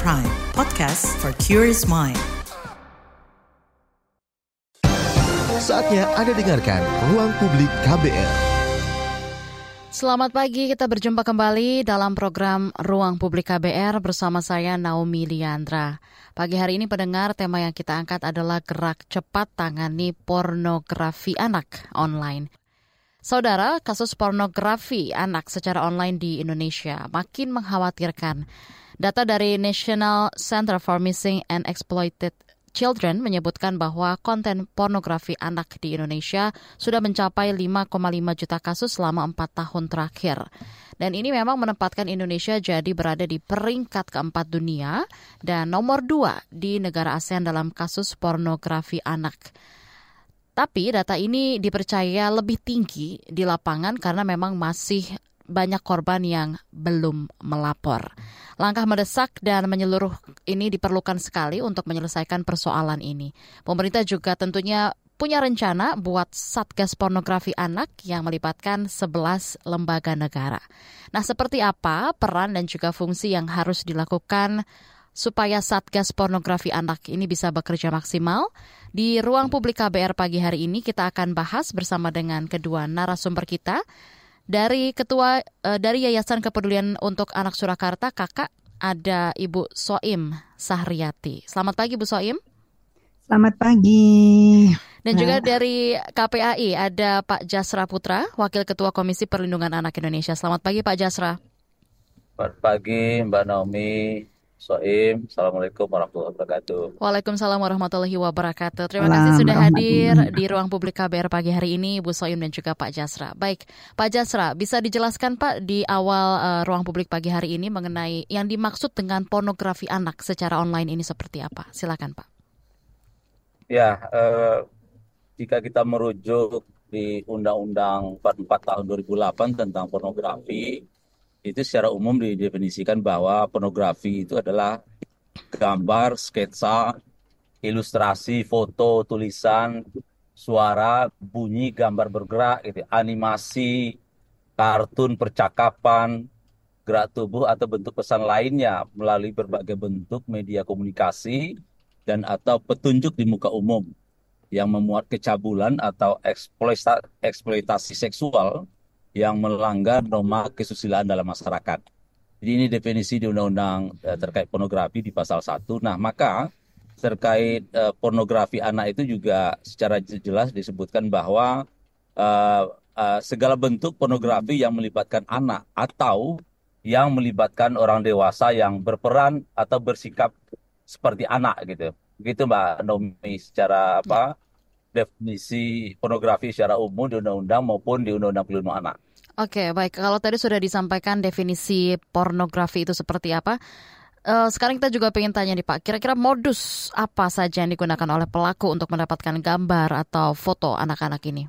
Prime, podcast for curious mind. Saatnya Anda dengarkan Ruang Publik KBR. Selamat pagi, kita berjumpa kembali dalam program Ruang Publik KBR bersama saya Naomi Liandra. Pagi hari ini pendengar, tema yang kita angkat adalah gerak cepat tangani pornografi anak online. Saudara, kasus pornografi anak secara online di Indonesia makin mengkhawatirkan. Data dari National Center for Missing and Exploited Children menyebutkan bahwa konten pornografi anak di Indonesia sudah mencapai 5,5 juta kasus selama 4 tahun terakhir. Dan ini memang menempatkan Indonesia jadi berada di peringkat keempat dunia dan nomor 2 di negara ASEAN dalam kasus pornografi anak. Tapi data ini dipercaya lebih tinggi di lapangan karena memang masih banyak korban yang belum melapor. Langkah mendesak dan menyeluruh ini diperlukan sekali untuk menyelesaikan persoalan ini. Pemerintah juga tentunya punya rencana buat Satgas Pornografi Anak yang melibatkan 11 lembaga negara. Nah, seperti apa peran dan juga fungsi yang harus dilakukan supaya Satgas Pornografi Anak ini bisa bekerja maksimal? Di Ruang Publik KBR pagi hari ini kita akan bahas bersama dengan kedua narasumber kita. Dari Yayasan Kepedulian untuk Anak Surakarta, Kakak, ada Ibu Soim Sahriyati. Selamat pagi, Bu Soim. Selamat pagi. Dan juga dari KPAI ada Pak Jasra Putra, Wakil Ketua Komisi Perlindungan Anak Indonesia. Selamat pagi, Pak Jasra. Selamat pagi, Mbak Naomi, Soim. Assalamualaikum warahmatullahi wabarakatuh. Waalaikumsalam warahmatullahi wabarakatuh. Terima kasih sudah hadir di Ruang Publik KBR pagi hari ini, Bu Soim dan juga Pak Jasra. Baik, Pak Jasra, bisa dijelaskan Pak di awal Ruang Publik pagi hari ini mengenai yang dimaksud dengan pornografi anak secara online ini seperti apa? Silakan Pak. Ya, jika kita merujuk di Undang-Undang 44 tahun 2008 tentang pornografi, itu secara umum didefinisikan bahwa pornografi itu adalah gambar, sketsa, ilustrasi, foto, tulisan, suara, bunyi, gambar bergerak, gitu, animasi, kartun, percakapan, gerak tubuh atau bentuk pesan lainnya melalui berbagai bentuk media komunikasi dan atau petunjuk di muka umum yang memuat kecabulan atau eksploitasi seksual yang melanggar norma kesusilaan dalam masyarakat. Jadi ini definisi di Undang-Undang terkait pornografi di pasal 1. Nah, maka terkait pornografi anak itu juga secara jelas disebutkan bahwa segala bentuk pornografi yang melibatkan anak atau yang melibatkan orang dewasa yang berperan atau bersikap seperti anak gitu. Begitu Mbak Nomi secara definisi pornografi secara umum di undang-undang maupun di undang-undang perlindungan anak. Oke, baik. Kalau tadi sudah disampaikan definisi pornografi itu seperti apa, sekarang kita juga pengen tanya nih Pak, kira-kira modus apa saja yang digunakan oleh pelaku untuk mendapatkan gambar atau foto anak-anak ini?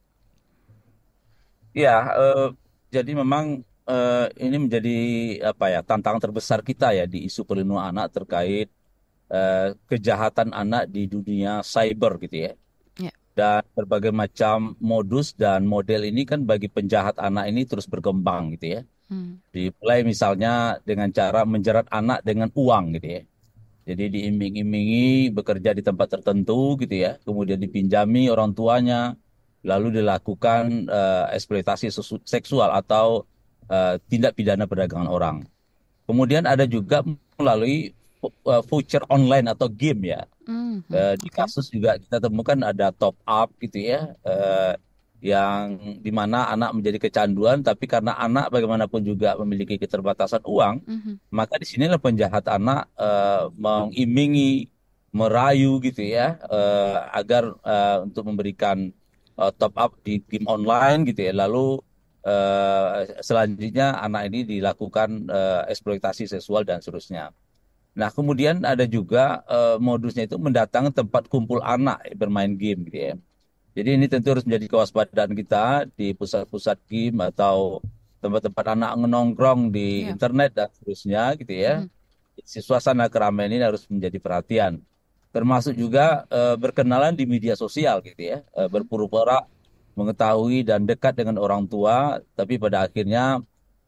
Ya, jadi memang ini menjadi tantangan terbesar kita ya di isu perlindungan anak terkait kejahatan anak di dunia cyber gitu ya. Dan berbagai macam modus dan model ini kan bagi penjahat anak ini terus berkembang gitu ya. Dimulai misalnya dengan cara menjerat anak dengan uang gitu ya. Jadi diiming-imingi bekerja di tempat tertentu gitu ya. Kemudian dipinjami orang tuanya. Lalu dilakukan eksploitasi seksual atau tindak pidana perdagangan orang. Kemudian ada juga melalui voucher online atau game ya. Di kasus juga kita temukan ada top up gitu ya, yang dimana anak menjadi kecanduan, tapi karena anak bagaimanapun juga memiliki keterbatasan uang, maka di sinilah penjahat anak mengimingi, merayu gitu ya, agar untuk memberikan top up di game online gitu ya, lalu selanjutnya anak ini dilakukan eksploitasi seksual dan seterusnya. Nah, kemudian ada juga modusnya itu mendatangi tempat kumpul anak bermain game gitu ya. Jadi ini tentu harus menjadi kewaspadaan kita di pusat-pusat game atau tempat-tempat anak nongkrong di internet dan seterusnya gitu ya. Suasana keramaian ini harus menjadi perhatian. Termasuk juga berkenalan di media sosial gitu ya. Berpura-pura mengetahui dan dekat dengan orang tua, tapi pada akhirnya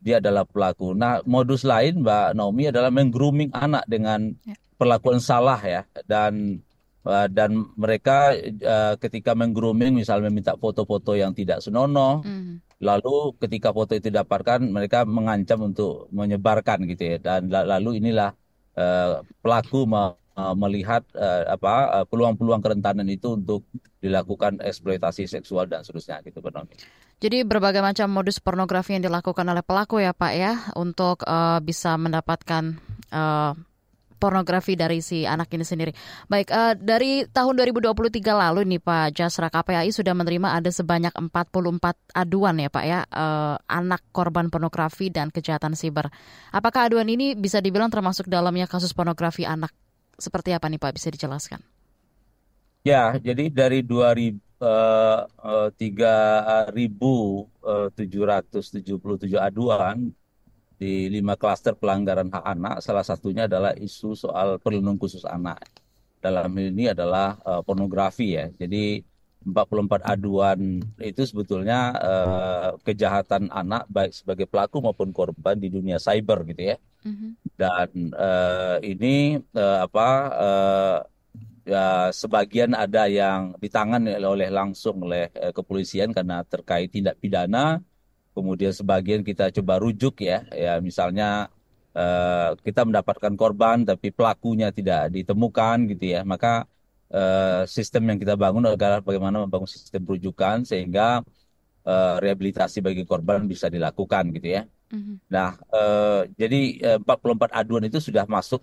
dia adalah pelaku. Nah, modus lain Mbak Naomi adalah menggrooming anak dengan Ya. perlakuan salah ya, dan mereka ketika menggrooming misalnya meminta foto-foto yang tidak senonoh, Mhm. lalu ketika foto itu didapatkan mereka mengancam untuk menyebarkan gitu ya, dan lalu inilah pelaku melihat peluang-peluang kerentanan itu untuk dilakukan eksploitasi seksual dan seterusnya gitu Mbak Naomi. Jadi berbagai macam modus pornografi yang dilakukan oleh pelaku ya Pak ya, untuk bisa mendapatkan pornografi dari si anak ini sendiri. Baik, dari tahun 2023 lalu nih Pak Jasra, KPAI sudah menerima ada sebanyak 44 aduan ya Pak ya, anak korban pornografi dan kejahatan siber. Apakah aduan ini bisa dibilang termasuk dalamnya kasus pornografi anak? Seperti apa nih Pak, bisa dijelaskan? Ya, jadi dari 3.777 aduan di 5 klaster pelanggaran hak anak, salah satunya adalah isu soal perlindungan khusus anak. Dalam hal ini adalah pornografi ya. Jadi 44 aduan itu sebetulnya kejahatan anak baik sebagai pelaku maupun korban di dunia cyber gitu ya. Mhm. Dan ini ya sebagian ada yang ditangani langsung oleh kepolisian karena terkait tindak pidana. Kemudian sebagian kita coba rujuk ya misalnya kita mendapatkan korban tapi pelakunya tidak ditemukan gitu ya. Maka sistem yang kita bangun adalah bagaimana membangun sistem rujukan sehingga rehabilitasi bagi korban bisa dilakukan gitu ya. Mhm. Nah, jadi 44 aduan itu sudah masuk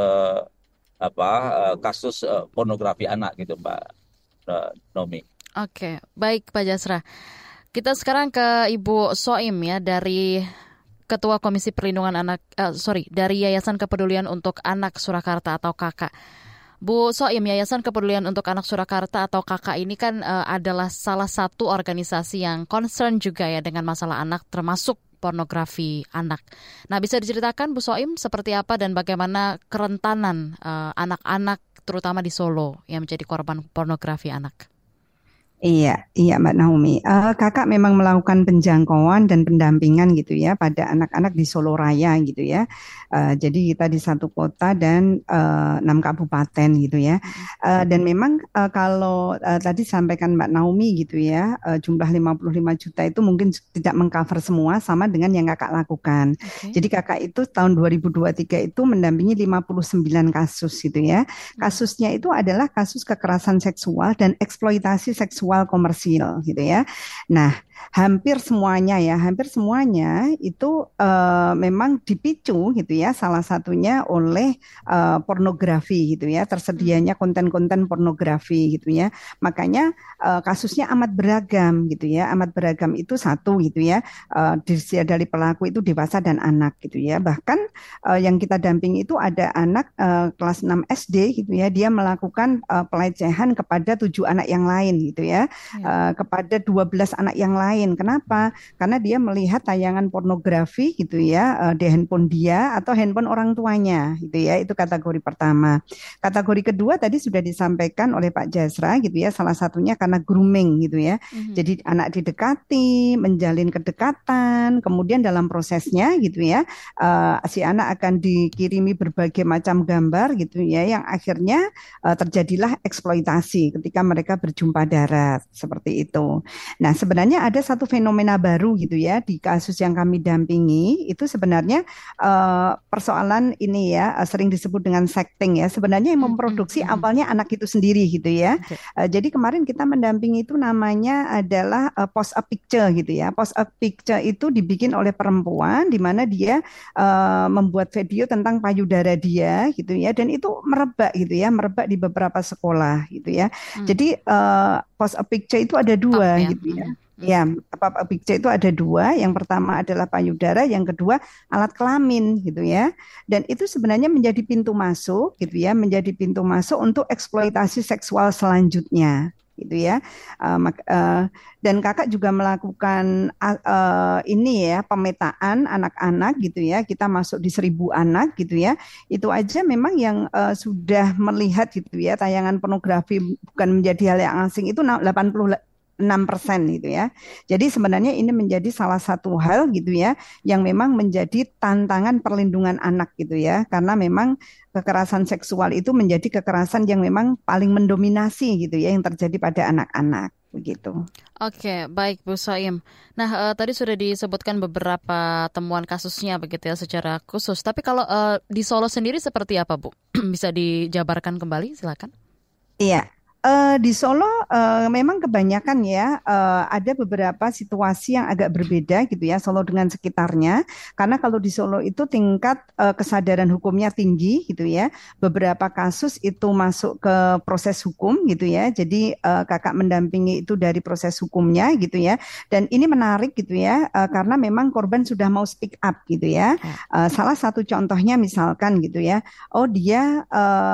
kasus pornografi anak gitu Mbak Nomi. Oke, baik Pak Jasra. Kita sekarang ke Ibu Soim ya, dari Ketua Komisi Perlindungan Anak, dari Yayasan Kepedulian untuk Anak Surakarta atau KAKA. Bu Soim, Yayasan Kepedulian untuk Anak Surakarta atau KAKA ini kan adalah salah satu organisasi yang concern juga ya dengan masalah anak, termasuk pornografi anak. Nah, bisa diceritakan Bu Soim seperti apa dan bagaimana kerentanan anak-anak terutama di Solo yang menjadi korban pornografi anak? Iya, iya Mbak Naomi. Kakak memang melakukan penjangkauan dan pendampingan gitu ya pada anak-anak di Solo Raya gitu ya. Jadi kita di satu kota dan 6 kabupaten gitu ya. Dan memang kalau tadi sampaikan Mbak Naomi gitu ya, jumlah 55 juta itu mungkin tidak mengcover semua sama dengan yang kakak lakukan. Oke. Jadi kakak itu tahun 2023 itu mendampingi 59 kasus gitu ya. Kasusnya itu adalah kasus kekerasan seksual dan eksploitasi seksual komersil gitu ya. Nah, hampir semuanya itu memang dipicu gitu ya. Salah satunya oleh pornografi gitu ya. Tersedianya konten-konten pornografi gitu ya. Makanya kasusnya amat beragam gitu ya. Amat beragam itu satu gitu ya. Dari pelaku itu dewasa dan anak gitu ya. Bahkan yang kita dampingi itu ada anak kelas 6 SD gitu ya. Dia melakukan pelecehan kepada 7 anak yang lain gitu ya. Kepada 12 anak yang lain. Kenapa? Karena dia melihat tayangan pornografi gitu ya di handphone dia atau handphone orang tuanya gitu ya. Itu kategori pertama. Kategori kedua tadi sudah disampaikan oleh Pak Jasra gitu ya. Salah satunya karena grooming gitu ya. Jadi anak didekati, menjalin kedekatan, kemudian dalam prosesnya gitu ya, si anak akan dikirimi berbagai macam gambar gitu ya, yang akhirnya terjadilah eksploitasi ketika mereka berjumpa darat seperti itu. Nah, sebenarnya ada satu fenomena baru gitu ya di kasus yang kami dampingi, itu sebenarnya persoalan ini ya sering disebut dengan sexting ya. Sebenarnya yang memproduksi awalnya anak itu sendiri gitu ya. Jadi kemarin kita mendampingi itu namanya adalah post a picture gitu ya. Post a picture itu dibikin oleh perempuan di mana dia membuat video tentang payudara dia gitu ya, dan itu merebak gitu ya, merebak di beberapa sekolah gitu ya. Jadi post a picture itu ada dua gitu ya. Ya, apa picture itu ada dua. Yang pertama adalah payudara, yang kedua alat kelamin gitu ya. Dan itu sebenarnya menjadi pintu masuk gitu ya, menjadi pintu masuk untuk eksploitasi seksual selanjutnya gitu ya. Dan kakak juga melakukan ini ya, pemetaan anak-anak gitu ya. Kita masuk di 1.000 anak gitu ya. Itu aja memang yang sudah melihat gitu ya tayangan pornografi bukan menjadi hal yang asing itu 80 6% gitu ya. Jadi sebenarnya ini menjadi salah satu hal gitu ya yang memang menjadi tantangan perlindungan anak gitu ya. Karena memang kekerasan seksual itu menjadi kekerasan yang memang paling mendominasi gitu ya yang terjadi pada anak-anak begitu. Oke, baik Bu Soim. Nah, tadi sudah disebutkan beberapa temuan kasusnya begitu ya secara khusus. Tapi kalau di Solo sendiri seperti apa, Bu? Bisa dijabarkan kembali, silakan. Iya. Di Solo memang kebanyakan ya ada beberapa situasi yang agak berbeda gitu ya Solo dengan sekitarnya karena kalau di Solo itu tingkat kesadaran hukumnya tinggi gitu ya beberapa kasus itu masuk ke proses hukum gitu ya jadi kakak mendampingi itu dari proses hukumnya gitu ya dan ini menarik gitu ya karena memang korban sudah mau speak up gitu ya salah satu contohnya misalkan gitu ya dia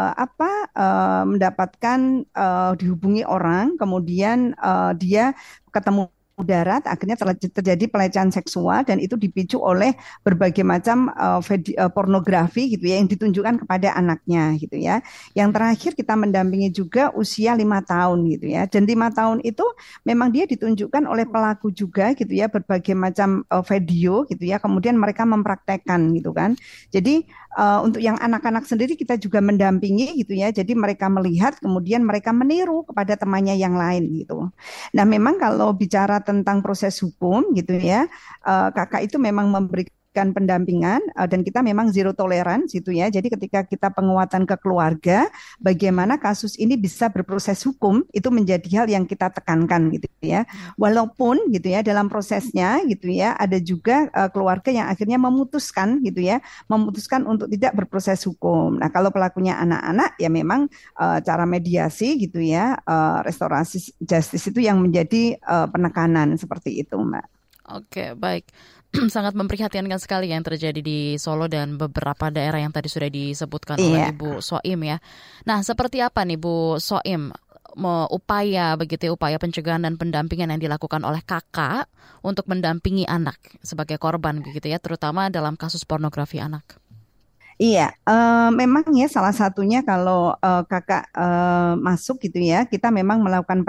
mendapatkan dihubungi orang, kemudian dia ketemu darat, akhirnya terjadi pelecehan seksual dan itu dipicu oleh berbagai macam pornografi gitu ya yang ditunjukkan kepada anaknya gitu ya. Yang terakhir kita mendampingi juga usia 5 tahun gitu ya. Dan 5 tahun itu memang dia ditunjukkan oleh pelaku juga gitu ya berbagai macam video gitu ya. Kemudian mereka mempraktekkan gitu kan. Jadi untuk yang anak-anak sendiri kita juga mendampingi gitu ya. Jadi mereka melihat kemudian mereka meniru kepada temannya yang lain gitu. Nah, memang kalau bicara tentang proses hukum gitu ya, kakak itu memang memberikan pendampingan dan kita memang zero tolerance gitu ya. Jadi ketika kita penguatan ke keluarga, bagaimana kasus ini bisa berproses hukum itu menjadi hal yang kita tekankan gitu ya. Walaupun gitu ya dalam prosesnya gitu ya ada juga keluarga yang akhirnya memutuskan gitu ya, memutuskan untuk tidak berproses hukum. Nah, kalau pelakunya anak-anak ya memang cara mediasi gitu ya, restorasi justice itu yang menjadi penekanan seperti itu, Mbak. Oke, baik. Sangat memprihatinkan sekali yang terjadi di Solo dan beberapa daerah yang tadi sudah disebutkan oleh Ibu Soim ya. Nah, seperti apa nih Bu Soim upaya pencegahan dan pendampingan yang dilakukan oleh kakak untuk mendampingi anak sebagai korban begitu ya, terutama dalam kasus pornografi anak? Iya, memang ya salah satunya kalau kakak masuk gitu ya, kita memang melakukan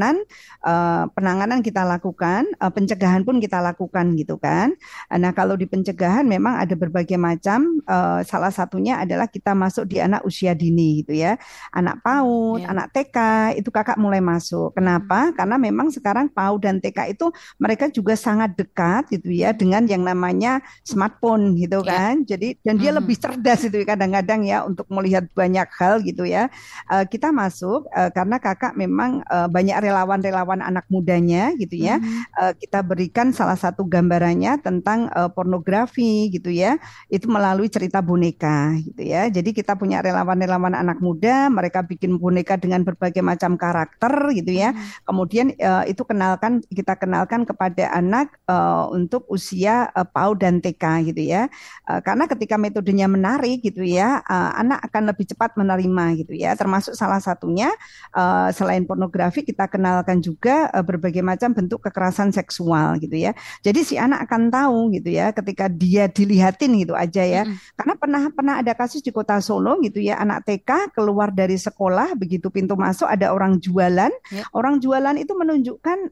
penanganan kita lakukan, pencegahan pun kita lakukan gitu kan. Nah kalau di pencegahan memang ada berbagai macam, salah satunya adalah kita masuk di anak usia dini gitu ya, anak PAUD, anak TK itu kakak mulai masuk. Kenapa? Karena memang sekarang PAUD dan TK itu mereka juga sangat dekat gitu ya dengan yang namanya smartphone gitu kan. Jadi dan dia lebih cerdas itu kadang-kadang ya untuk melihat banyak hal gitu ya. Kita masuk karena kakak memang banyak relawan-relawan anak mudanya gitu ya. Kita berikan salah satu gambarannya tentang pornografi gitu ya. Itu melalui cerita boneka gitu ya. Jadi kita punya relawan-relawan anak muda, mereka bikin boneka dengan berbagai macam karakter gitu ya. Kemudian itu kita kenalkan kepada anak untuk usia PAUD dan TK gitu ya. Karena ketika metodenya menarik gitu ya, anak akan lebih cepat menerima gitu ya. Termasuk salah satunya selain pornografi kita kenalkan juga berbagai macam bentuk kekerasan seksual gitu ya. Jadi si anak akan tahu gitu ya ketika dia dilihatin gitu aja ya. Karena pernah ada kasus di Kota Solo gitu ya, anak TK keluar dari sekolah begitu pintu masuk ada orang jualan. Orang jualan itu menunjukkan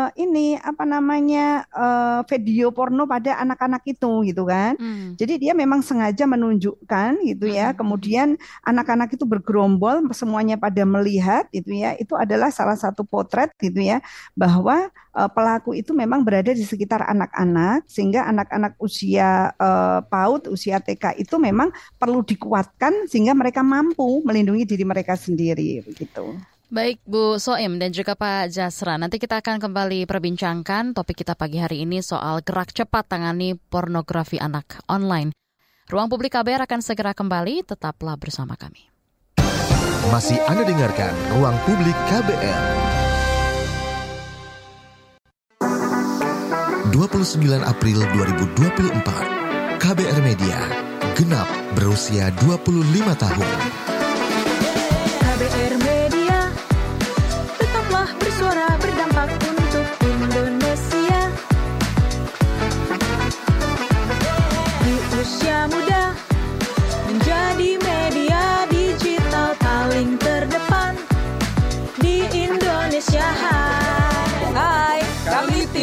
video porno pada anak-anak itu gitu kan. Jadi dia memang sengaja menunjukkan gitu ya. Kemudian anak-anak itu bergerombol semuanya pada melihat gitu ya. Itu adalah salah satu potret gitu ya bahwa pelaku itu memang berada di sekitar anak-anak sehingga anak-anak usia PAUD, usia TK itu memang perlu dikuatkan sehingga mereka mampu melindungi diri mereka sendiri begitu. Baik Bu Soim dan juga Pak Jasra, nanti kita akan kembali perbincangkan topik kita pagi hari ini soal gerak cepat tangani pornografi anak online. Ruang Publik KBR akan segera kembali, tetaplah bersama kami. Masih Anda dengarkan Ruang Publik KBR. 29 April 2024, KBR Media genap berusia 25 tahun. KBR Media, tetaplah bersuara berdampak untuk Indonesia. Di usia muda, menjadi media digital paling terdepan di Indonesia.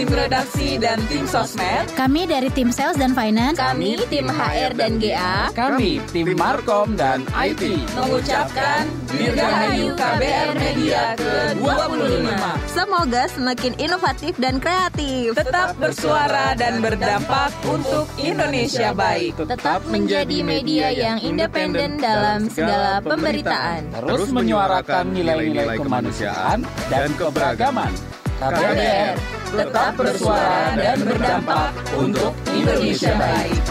tim redaksi dan tim sosmed. Kami dari tim sales dan finance. Kami tim HR dan GA. Kami tim Markom dan IT. Mengucapkan Dirgahayu KBR Media ke-25. Semoga semakin inovatif dan kreatif. Tetap bersuara dan berdampak untuk Indonesia baik. Tetap menjadi media yang independen dalam segala pemberitaan. Terus menyuarakan nilai-nilai kemanusiaan dan keberagaman. KBR, Tetap bersuara dan berdampak untuk Indonesia baik.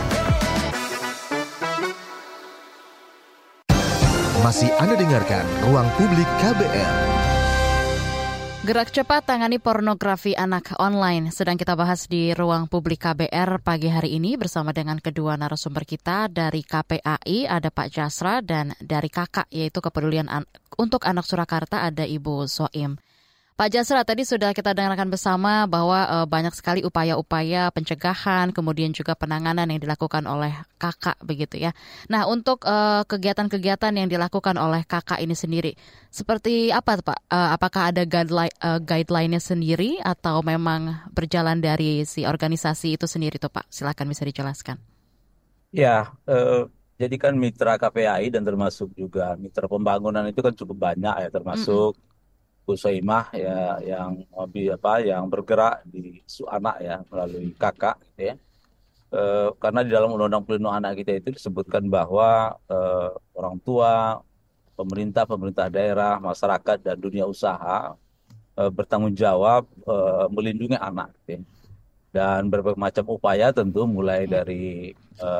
Masih Anda dengarkan Ruang Publik KBR. Gerak cepat tangani pornografi anak online sedang kita bahas di Ruang Publik KBR pagi hari ini bersama dengan kedua narasumber kita dari KPAI ada Pak Jasra dan dari KAKA yaitu Kepedulian untuk Anak Surakarta ada Ibu Soim. Pak Jasra, tadi sudah kita dengarkan bersama bahwa banyak sekali upaya-upaya pencegahan, kemudian juga penanganan yang dilakukan oleh KAKA begitu ya. Nah, untuk kegiatan-kegiatan yang dilakukan oleh KAKA ini sendiri, seperti apa Pak? Apakah ada guideline-nya sendiri atau memang berjalan dari si organisasi itu sendiri tuh Pak? Silakan bisa dijelaskan. Ya, jadi kan mitra KPAI dan termasuk juga mitra pembangunan itu kan cukup banyak ya, termasuk Bu Soimah ya yang bergerak di isu anak ya melalui KAKA gitu ya. Karena di dalam Undang-Undang Perlindungan Anak kita itu disebutkan bahwa orang tua, pemerintah daerah, masyarakat dan dunia usaha bertanggung jawab melindungi anak gitu ya. Dan berbagai macam upaya tentu mulai dari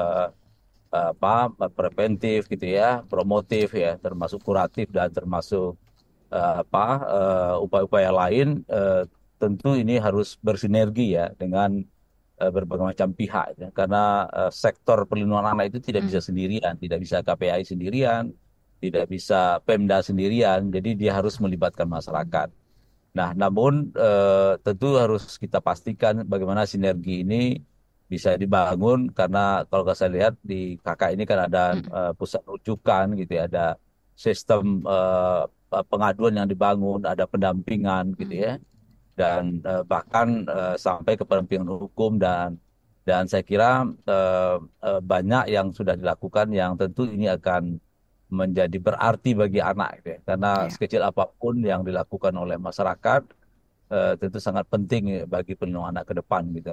preventif gitu ya, promotif ya, termasuk kuratif dan termasuk upaya-upaya lain tentu ini harus bersinergi ya dengan berbagai macam pihak ya. Karena sektor perlindungan anak itu tidak bisa sendirian, tidak bisa KPAI sendirian, tidak bisa Pemda sendirian, jadi dia harus melibatkan masyarakat. Nah, namun tentu harus kita pastikan bagaimana sinergi ini bisa dibangun karena kalau saya lihat di KAKA ini kan ada pusat rujukan gitu ya, ada sistem pengaduan yang dibangun, ada pendampingan gitu ya, dan bahkan sampai ke pendampingan hukum dan saya kira banyak yang sudah dilakukan yang tentu ini akan menjadi berarti bagi anak gitu ya. Karena sekecil apapun yang dilakukan oleh masyarakat tentu sangat penting bagi perlindungan anak ke depan gitu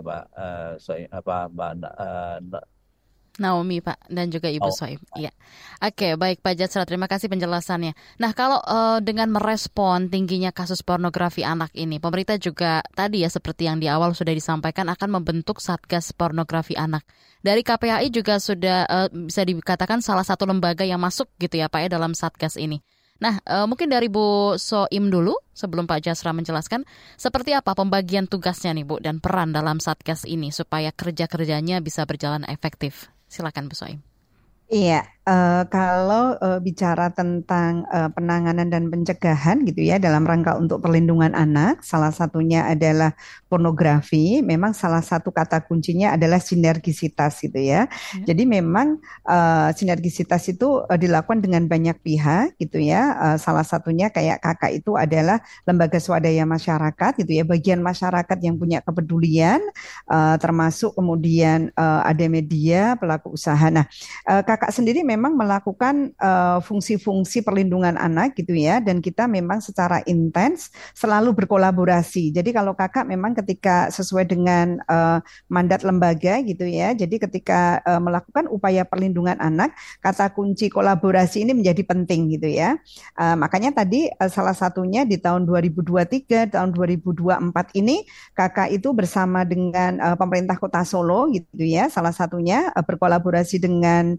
Mbak Naomi Pak dan juga Ibu Soim. Iya. Oke, baik Pak Jasra, terima kasih penjelasannya. Nah, kalau dengan merespon tingginya kasus pornografi anak ini, pemerintah juga tadi ya seperti yang di awal sudah disampaikan akan membentuk Satgas Pornografi Anak. Dari KPAI juga sudah bisa dikatakan salah satu lembaga yang masuk gitu ya Pak ya dalam Satgas ini. Nah, mungkin dari Bu Soim dulu sebelum Pak Jasra menjelaskan seperti apa pembagian tugasnya nih Bu dan peran dalam Satgas ini supaya kerja-kerjanya bisa berjalan efektif. Silakan Bu Soim. Iya, kalau bicara tentang penanganan dan pencegahan gitu ya dalam rangka untuk perlindungan anak, salah satunya adalah pornografi. Memang salah satu kata kuncinya adalah sinergisitas gitu ya. Jadi memang sinergisitas itu dilakukan dengan banyak pihak gitu ya. Salah satunya kayak KAKA itu adalah lembaga swadaya masyarakat gitu ya, bagian masyarakat yang punya kepedulian, termasuk kemudian ada media, pelaku usaha. Nah, KAKA sendiri memang melakukan fungsi-fungsi perlindungan anak gitu ya, dan kita memang secara intens selalu berkolaborasi. Jadi kalau KAKA memang ketika sesuai dengan mandat lembaga gitu ya, jadi ketika melakukan upaya perlindungan anak, kata kunci kolaborasi ini menjadi penting gitu ya. Makanya tadi salah satunya di tahun 2023, tahun 2024 ini KAKA itu bersama dengan pemerintah Kota Solo gitu ya, salah satunya berkolaborasi dengan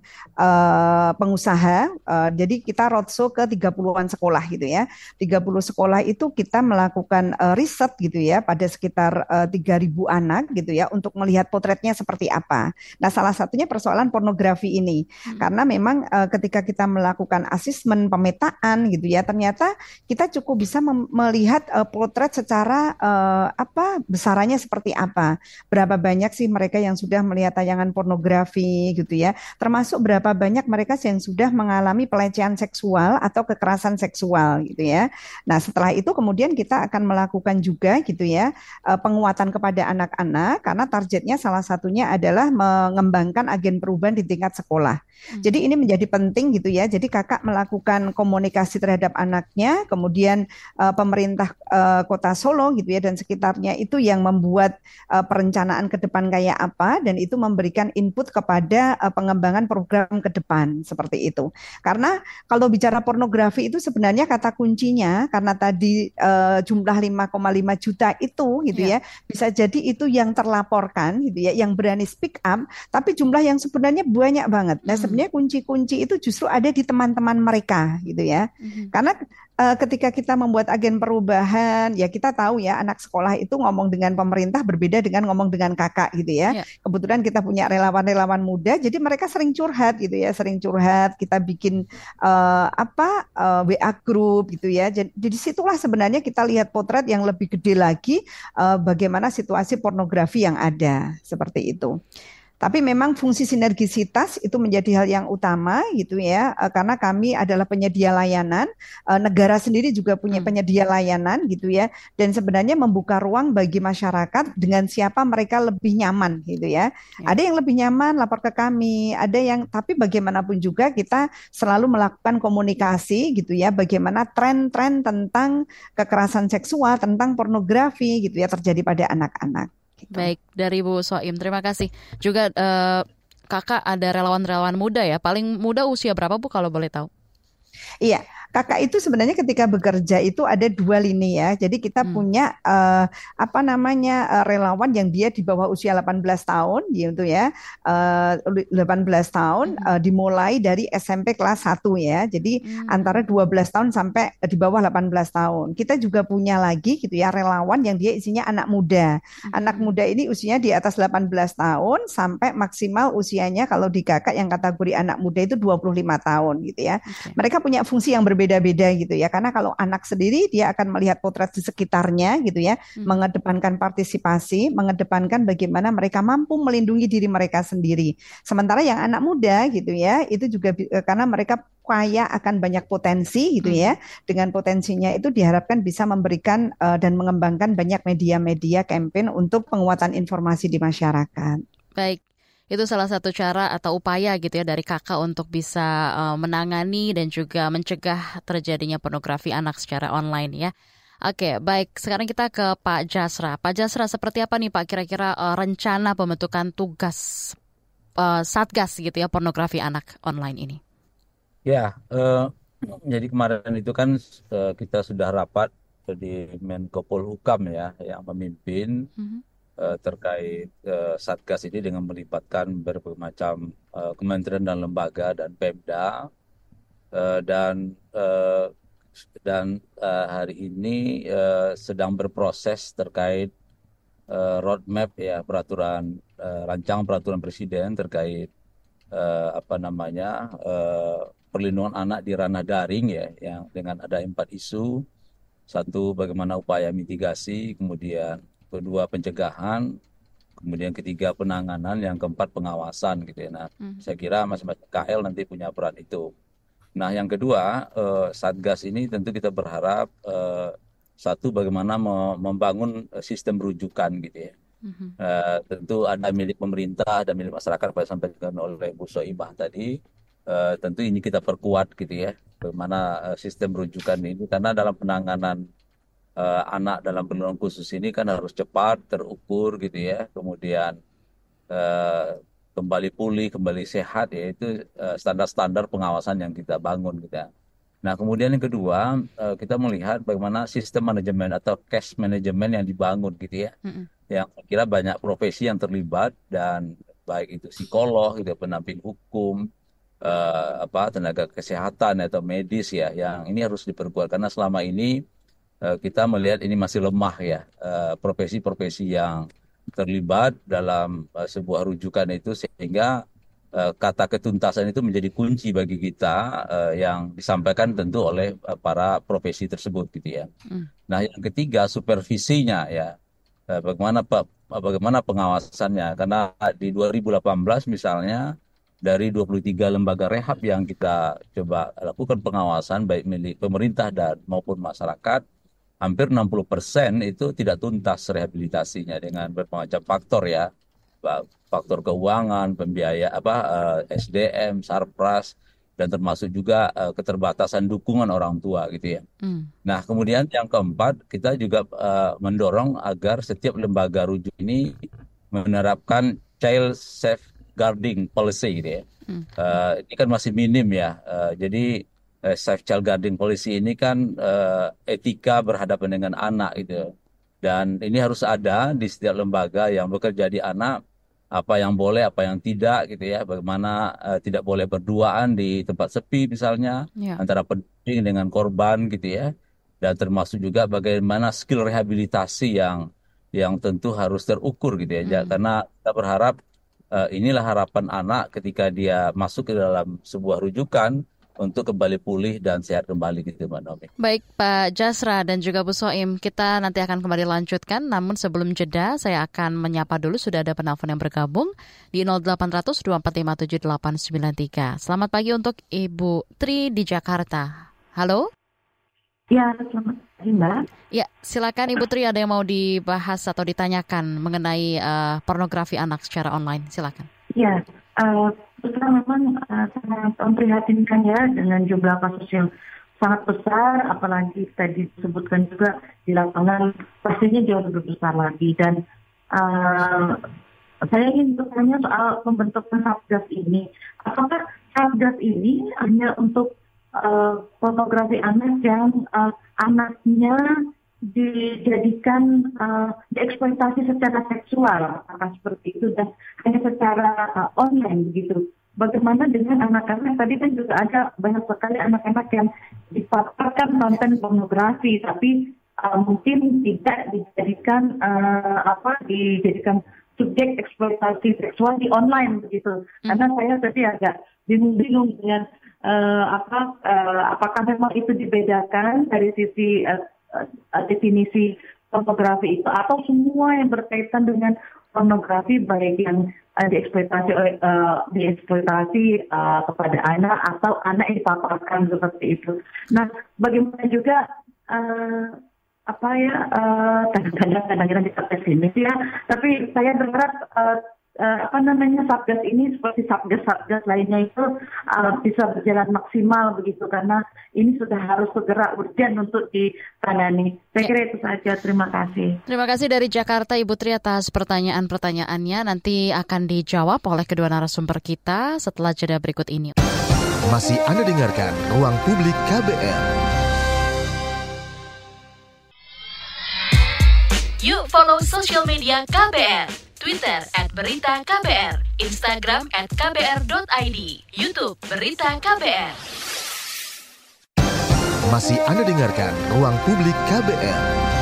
pengusaha. Jadi kita roadshow ke 30-an sekolah gitu ya. 30 sekolah itu kita melakukan riset gitu ya pada sekitar 3.000 anak gitu ya untuk melihat potretnya seperti apa. Nah, salah satunya persoalan pornografi ini. Karena memang ketika kita melakukan asesmen pemetaan gitu ya, ternyata kita cukup bisa melihat potret secara besarannya seperti apa. Berapa banyak sih mereka yang sudah melihat tayangan pornografi gitu ya. Termasuk berapa seberapa banyak mereka yang sudah mengalami pelecehan seksual atau kekerasan seksual gitu ya. Nah, setelah itu kemudian kita akan melakukan juga gitu ya penguatan kepada anak-anak karena targetnya salah satunya adalah mengembangkan agen perubahan di tingkat sekolah. Jadi ini menjadi penting gitu ya. Jadi kakak melakukan komunikasi terhadap anaknya, kemudian pemerintah Kota Solo gitu ya dan sekitarnya itu yang membuat perencanaan ke depan kayak apa dan itu memberikan input kepada pengembangan program ke depan seperti itu. Karena kalau bicara pornografi itu sebenarnya kata kuncinya karena tadi jumlah 5,5 juta itu gitu ya bisa jadi itu yang terlaporkan gitu ya, yang berani speak up, tapi jumlah yang sebenarnya banyak banget. Nah, sebenarnya kunci-kunci itu justru ada di teman-teman mereka gitu ya. Karena ketika kita membuat agen perubahan, ya kita tahu ya anak sekolah itu ngomong dengan pemerintah berbeda dengan ngomong dengan kakak gitu ya. Kebetulan kita punya relawan-relawan muda, jadi mereka sering curhat gitu ya, sering curhat. Kita bikin WA group gitu ya. Jadi disitulah sebenarnya kita lihat potret yang lebih gede lagi bagaimana situasi pornografi yang ada seperti itu. Tapi memang fungsi sinergisitas itu menjadi hal yang utama gitu ya, karena kami adalah penyedia layanan, negara sendiri juga punya penyedia layanan gitu ya, dan sebenarnya membuka ruang bagi masyarakat dengan siapa mereka lebih nyaman gitu ya. Ada yang lebih nyaman lapor ke kami, ada yang tapi bagaimanapun juga kita selalu melakukan komunikasi gitu ya, bagaimana tren-tren tentang kekerasan seksual, tentang pornografi gitu ya terjadi pada anak-anak. Gitu. Baik, dari Bu Soim, terima kasih. Juga kakak ada relawan-relawan muda ya, paling muda usia berapa Bu kalau boleh tahu? Iya, kakak itu sebenarnya ketika bekerja itu ada 2 lini ya. Jadi kita punya relawan yang dia di bawah usia 18 tahun gitu ya. 18 tahun dimulai dari SMP kelas 1 ya. Jadi antara 12 tahun sampai di bawah 18 tahun. Kita juga punya lagi gitu ya relawan yang dia isinya anak muda. Anak muda ini usianya di atas 18 tahun sampai maksimal usianya kalau di kakak yang kategori anak muda itu 25 tahun gitu ya. Mereka punya fungsi yang berbeda-beda gitu ya, karena kalau anak sendiri dia akan melihat potret di sekitarnya gitu ya, mengedepankan partisipasi, mengedepankan bagaimana mereka mampu melindungi diri mereka sendiri. Sementara yang anak muda gitu ya, itu juga karena mereka kaya akan banyak potensi gitu ya, dengan potensinya itu diharapkan bisa memberikan dan mengembangkan banyak media-media campaign untuk penguatan informasi di masyarakat. Baik. Itu salah satu cara atau upaya gitu ya dari kakak untuk bisa menangani dan juga mencegah terjadinya pornografi anak secara online ya. Oke, baik. Sekarang kita ke Pak Jasra. Pak Jasra, seperti apa nih Pak kira-kira rencana pembentukan tugas Satgas gitu ya pornografi anak online ini? Ya, jadi kemarin itu kan kita sudah rapat di Menko Polhukam ya yang memimpin. Terkait Satgas ini dengan melibatkan berbagai macam kementerian dan lembaga dan Pemda dan hari ini sedang berproses terkait roadmap ya rancangan peraturan presiden terkait perlindungan anak di ranah daring ya yang dengan ada 4 isu. Satu, bagaimana upaya mitigasi, kemudian kedua pencegahan, kemudian ketiga penanganan, yang keempat pengawasan gitu ya. Nah, saya kira masing-masing KL nanti punya peran itu. Nah, yang kedua Satgas ini tentu kita berharap satu bagaimana membangun sistem rujukan gitu ya. Tentu ada milik pemerintah dan milik masyarakat, pada sampaikan oleh Bu Soimah tadi. Tentu ini kita perkuat gitu ya. Bagaimana sistem rujukan ini karena dalam penanganan anak dalam perlindungan khusus ini kan harus cepat, terukur gitu ya, kemudian kembali pulih, kembali sehat ya, itu standar-standar pengawasan yang kita bangun gitu ya. Nah kemudian yang kedua kita melihat bagaimana sistem manajemen atau cash management yang dibangun gitu ya, yang kira banyak profesi yang terlibat dan baik itu psikolog gitu, pendamping hukum, tenaga kesehatan atau medis ya, yang ini harus diperkuat karena selama ini kita melihat ini masih lemah ya profesi-profesi yang terlibat dalam sebuah rujukan itu, sehingga kata ketuntasan itu menjadi kunci bagi kita yang disampaikan tentu oleh para profesi tersebut gitu ya. Nah yang ketiga supervisinya ya, bagaimana pengawasannya, karena di 2018 misalnya dari 23 lembaga rehab yang kita coba lakukan pengawasan baik milik pemerintah dan maupun masyarakat, hampir 60% itu tidak tuntas rehabilitasinya dengan bermacam faktor ya, faktor keuangan, pembiaya SDM, sarpras, dan termasuk juga keterbatasan dukungan orang tua gitu ya. Nah, kemudian yang keempat, kita juga mendorong agar setiap lembaga rujuk ini menerapkan child safeguarding policy gitu ya. Ini kan masih minim ya. Jadi safe child guarding policy ini kan etika berhadapan dengan anak gitu. Dan ini harus ada di setiap lembaga yang bekerja di anak, apa yang boleh, apa yang tidak gitu ya. Bagaimana tidak boleh berduaan di tempat sepi misalnya, antara pendamping dengan korban gitu ya. Dan termasuk juga bagaimana skill rehabilitasi yang tentu harus terukur gitu ya. Karena kita berharap inilah harapan anak ketika dia masuk ke dalam sebuah rujukan untuk kembali pulih dan sehat kembali gitu Mbak Naomi. Baik Pak Jasra dan juga Bu Soim, kita nanti akan kembali lanjutkan, namun sebelum jeda saya akan menyapa dulu, sudah ada penelpon yang bergabung di 0800 245 7893. Selamat pagi untuk Ibu Tri di Jakarta. Halo? Ya, selamat pagi Mbak. Ya, silakan Ibu Tri, ada yang mau dibahas atau ditanyakan mengenai pornografi anak secara online, silakan. Ya, kita memang sangat memprihatinkan ya dengan jumlah kasus yang sangat besar, apalagi tadi disebutkan juga di lapangan pastinya jauh lebih besar lagi. Dan saya ingin bertanya soal pembentukan Satgas ini. Apakah Satgas ini hanya untuk pornografi anak yang anaknya dijadikan dieksploitasi secara seksual, apakah seperti itu, dan hanya secara online begitu? Bagaimana dengan anak-anak? Tadi kan juga ada banyak sekali anak-anak yang dipaparkan konten pornografi, tapi mungkin tidak dijadikan dijadikan subjek eksploitasi seksual di online begitu. Karena saya tadi agak bingung dengan apakah memang itu dibedakan dari sisi definisi pornografi itu, atau semua yang berkaitan dengan pornografi baik yang dieksploitasi kepada anak atau anak yang dipaparkan seperti itu. Nah, bagaimana juga kadang-kadang di Satgas ini ya, tapi saya berharap Satgas ini seperti Satgas lainnya itu bisa berjalan maksimal begitu, karena ini sudah harus segera urgent untuk ditangani. Saya kira itu saja. Terima kasih. Terima kasih dari Jakarta Ibu Tri atas pertanyaan-pertanyaannya. Nanti akan dijawab oleh kedua narasumber kita setelah jeda berikut ini. Masih Anda dengarkan Ruang Publik KBR. Yuk follow sosial media KBR. Twitter @beritaKBR, Instagram @kbr.id, YouTube Berita KBR. Masih Anda dengarkan Ruang Publik KBR.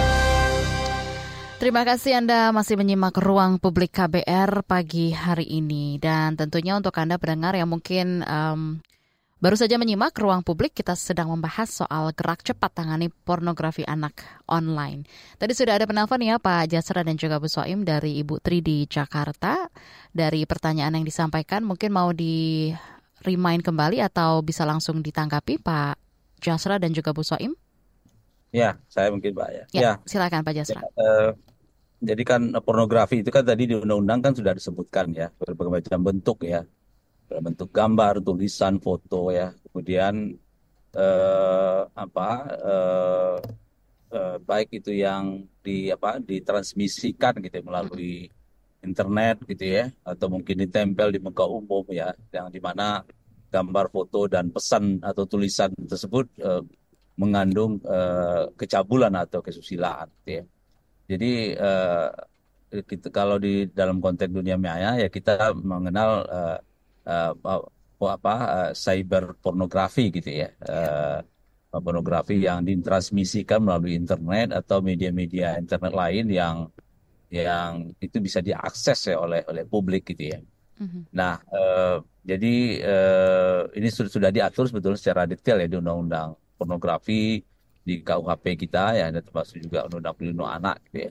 Terima kasih Anda masih menyimak Ruang Publik KBR pagi hari ini. Dan tentunya untuk Anda pendengar yang mungkin baru saja menyimak Ruang Publik, kita sedang membahas soal gerak cepat tangani pornografi anak online. Tadi sudah ada penelpon ya Pak Jasra dan juga Bu Soim dari Ibu Tri di Jakarta. Dari pertanyaan yang disampaikan mungkin mau di-remind kembali atau bisa langsung ditanggapi Pak Jasra dan juga Bu Soim? Ya, saya mungkin Pak ya. Ya, silakan Pak Jasra. Jadi kan pornografi itu kan tadi di undang-undang kan sudah disebutkan ya, berbagai macam bentuk ya. Bentuk gambar, tulisan, foto ya, kemudian baik itu yang ditransmisikan gitu ya, melalui internet gitu ya, atau mungkin ditempel di muka umum ya, yang dimana gambar, foto dan pesan atau tulisan tersebut mengandung kecabulan atau kesusilaan gitu ya. Jadi kalau di dalam konteks dunia maya ya kita mengenal cyber pornografi gitu ya, pornografi yang ditransmisikan melalui internet atau media-media internet lain yang itu bisa diakses ya oleh publik gitu ya. Nah, jadi ini sudah diatur sebetulnya secara detail ya di undang-undang pornografi, di KUHP kita ya, dan termasuk juga undang-undang perlindungan anak gitu ya.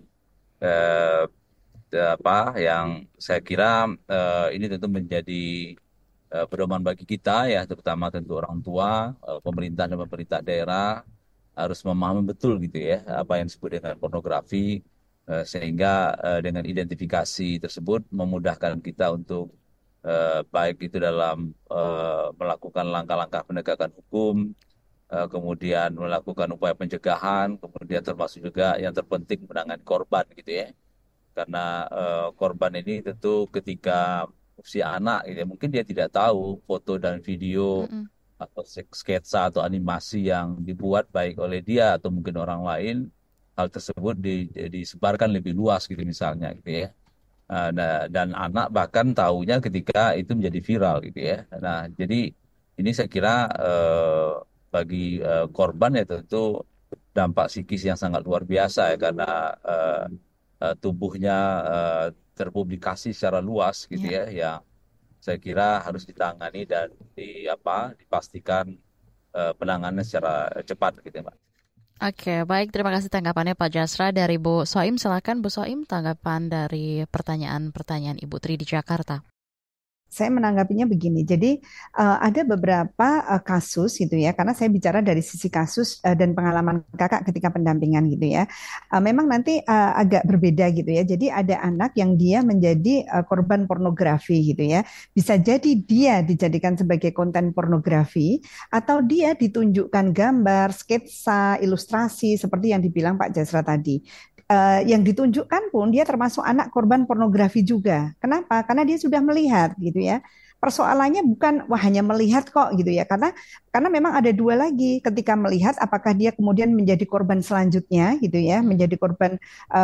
Yang saya kira ini tentu menjadi pedoman bagi kita ya, terutama tentu orang tua, pemerintah dan pemerintah daerah harus memahami betul gitu ya apa yang disebut dengan pornografi, sehingga dengan identifikasi tersebut memudahkan kita untuk baik itu dalam melakukan langkah-langkah penegakan hukum, kemudian melakukan upaya pencegahan, kemudian termasuk juga yang terpenting menangani korban gitu ya. Karena korban ini tentu ketika usia anak gitu ya, mungkin dia tidak tahu foto dan video atau sketsa atau animasi yang dibuat baik oleh dia atau mungkin orang lain, hal tersebut disebarkan lebih luas gitu misalnya gitu ya. Dan anak bahkan tahunya ketika itu menjadi viral gitu ya. Nah, jadi ini saya kira bagi korban ya tentu dampak psikis yang sangat luar biasa ya, karena tubuhnya terpublikasi secara luas gitu ya, yang saya kira harus ditangani dan dipastikan penanganan secara cepat gitu ya, Mbak. Oke, baik. Terima kasih tanggapannya Pak Jasra. Dari Bu Soim, silakan Bu Soim tanggapan dari pertanyaan-pertanyaan Ibu Tri di Jakarta. Saya menanggapinya begini, jadi ada beberapa kasus gitu ya, karena saya bicara dari sisi kasus dan pengalaman kakak ketika pendampingan gitu ya. Memang nanti agak berbeda gitu ya, jadi ada anak yang dia menjadi korban pornografi gitu ya. Bisa jadi dia dijadikan sebagai konten pornografi, atau dia ditunjukkan gambar, sketsa, ilustrasi, seperti yang dibilang Pak Jasra tadi. Yang ditunjukkan pun dia termasuk anak korban pornografi juga. Kenapa? Karena dia sudah melihat gitu ya. Persoalannya bukan hanya melihat kok gitu ya, karena memang ada dua lagi, ketika melihat apakah dia kemudian menjadi korban selanjutnya gitu ya, menjadi korban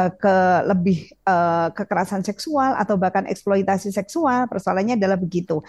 kekerasan seksual atau bahkan eksploitasi seksual. Persoalannya adalah begitu.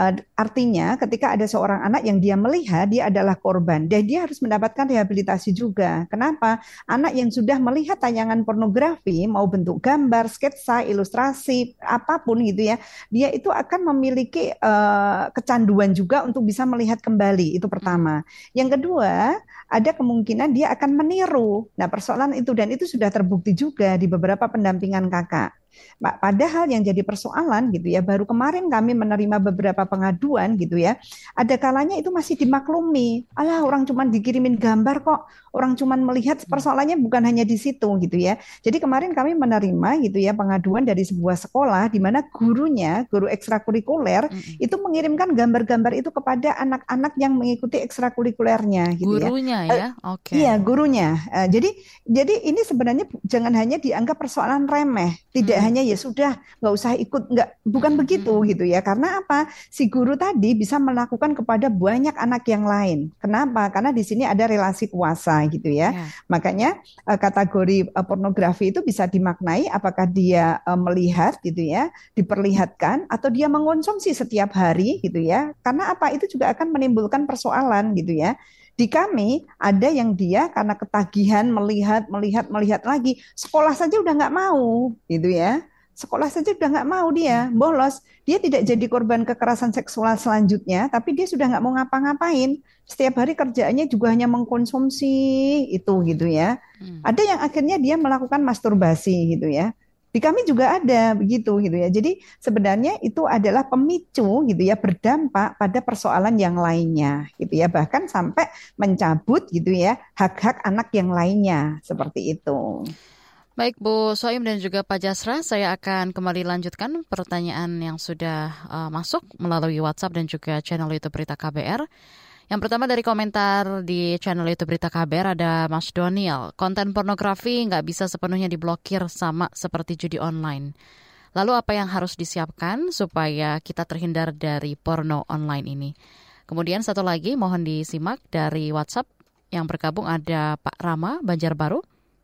Artinya ketika ada seorang anak yang dia melihat dia adalah korban dan dia harus mendapatkan rehabilitasi juga. Kenapa? Anak yang sudah melihat tayangan pornografi, mau bentuk gambar, sketsa, ilustrasi, apapun gitu ya, dia itu akan memiliki kecanduan juga untuk bisa melihat kembali. Itu pertama. Yang kedua, ada kemungkinan dia akan meniru. Nah, persoalan itu, dan itu sudah terbukti juga di beberapa pendampingan kakak. Padahal yang jadi persoalan gitu ya, baru kemarin kami menerima beberapa pengaduan gitu ya, ada kalanya itu masih dimaklumi. Alah, orang cuma dikirimin gambar kok, orang cuma melihat. Persoalannya bukan hanya di situ gitu ya. Jadi kemarin kami menerima gitu ya pengaduan dari sebuah sekolah di mana gurunya, guru ekstrakurikuler itu mengirimkan gambar-gambar itu kepada anak-anak yang mengikuti ekstrakurikulernya gitu gurunya ya. Oke. Iya, gurunya. Jadi ini sebenarnya jangan hanya dianggap persoalan remeh, tidak hanya ya sudah nggak usah ikut, bukan begitu gitu ya. Karena apa? Si guru tadi bisa melakukan kepada banyak anak yang lain. Kenapa? Karena di sini ada relasi kuasa gitu ya. Makanya kategori pornografi itu bisa dimaknai apakah dia melihat gitu ya, diperlihatkan, atau dia mengonsumsi setiap hari gitu ya. Karena apa? Itu juga akan menimbulkan persoalan gitu ya. Di kami ada yang dia karena ketagihan melihat lagi, sekolah saja udah nggak mau gitu ya. Sekolah saja udah nggak mau, dia bolos. Dia tidak jadi korban kekerasan seksual selanjutnya, tapi dia sudah nggak mau ngapa-ngapain. Setiap hari kerjaannya juga hanya mengkonsumsi itu gitu ya. Ada yang akhirnya dia melakukan masturbasi gitu ya. Di kami juga ada begitu gitu ya. Jadi sebenarnya itu adalah pemicu gitu ya, berdampak pada persoalan yang lainnya gitu ya. Bahkan sampai mencabut gitu ya hak-hak anak yang lainnya seperti itu. Baik Bu Soim dan juga Pak Jasra, saya akan kembali lanjutkan pertanyaan yang sudah masuk melalui WhatsApp dan juga channel YouTube Berita KBR. Yang pertama dari komentar di channel YouTube Berita KBR ada Mas Doniel. Konten pornografi nggak bisa sepenuhnya diblokir sama seperti judi online. Lalu apa yang harus disiapkan supaya kita terhindar dari porno online ini? Kemudian satu lagi mohon disimak dari WhatsApp yang bergabung ada Pak Rama Banjarbaru.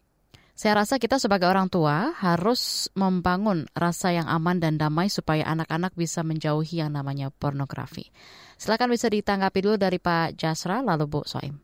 Saya rasa kita sebagai orang tua harus membangun rasa yang aman dan damai supaya anak-anak bisa menjauhi yang namanya pornografi. Silakan bisa ditanggapi dulu dari Pak Jasra, lalu Bu Soim.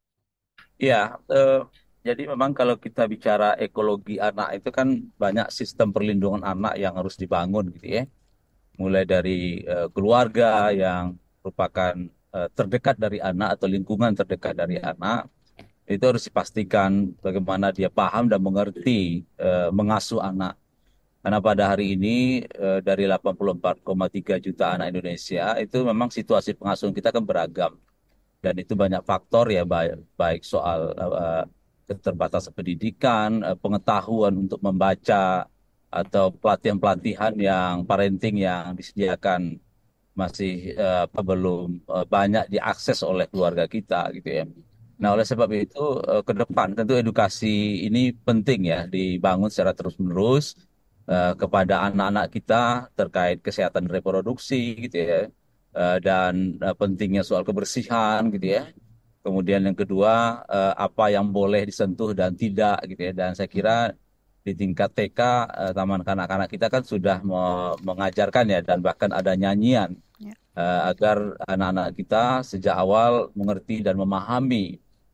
Ya, jadi memang kalau kita bicara ekologi anak itu kan banyak sistem perlindungan anak yang harus dibangun gitu ya. Mulai dari keluarga yang merupakan terdekat dari anak atau lingkungan terdekat dari anak. Itu harus dipastikan bagaimana dia paham dan mengerti mengasuh anak. Karena pada hari ini dari 84,3 juta anak Indonesia itu memang situasi pengasuhan kita kan beragam. Dan itu banyak faktor ya, baik soal keterbatasan pendidikan, pengetahuan untuk membaca, atau pelatihan-pelatihan yang parenting yang disediakan masih belum banyak diakses oleh keluarga kita gitu ya. Nah, oleh sebab itu ke depan tentu edukasi ini penting ya dibangun secara terus-menerus kepada anak-anak kita terkait kesehatan reproduksi gitu ya, dan pentingnya soal kebersihan gitu ya. Kemudian yang kedua, apa yang boleh disentuh dan tidak gitu ya. Dan saya kira di tingkat TK, taman kanak-kanak kita kan sudah mengajarkan ya, dan bahkan ada nyanyian agar anak-anak kita sejak awal mengerti dan memahami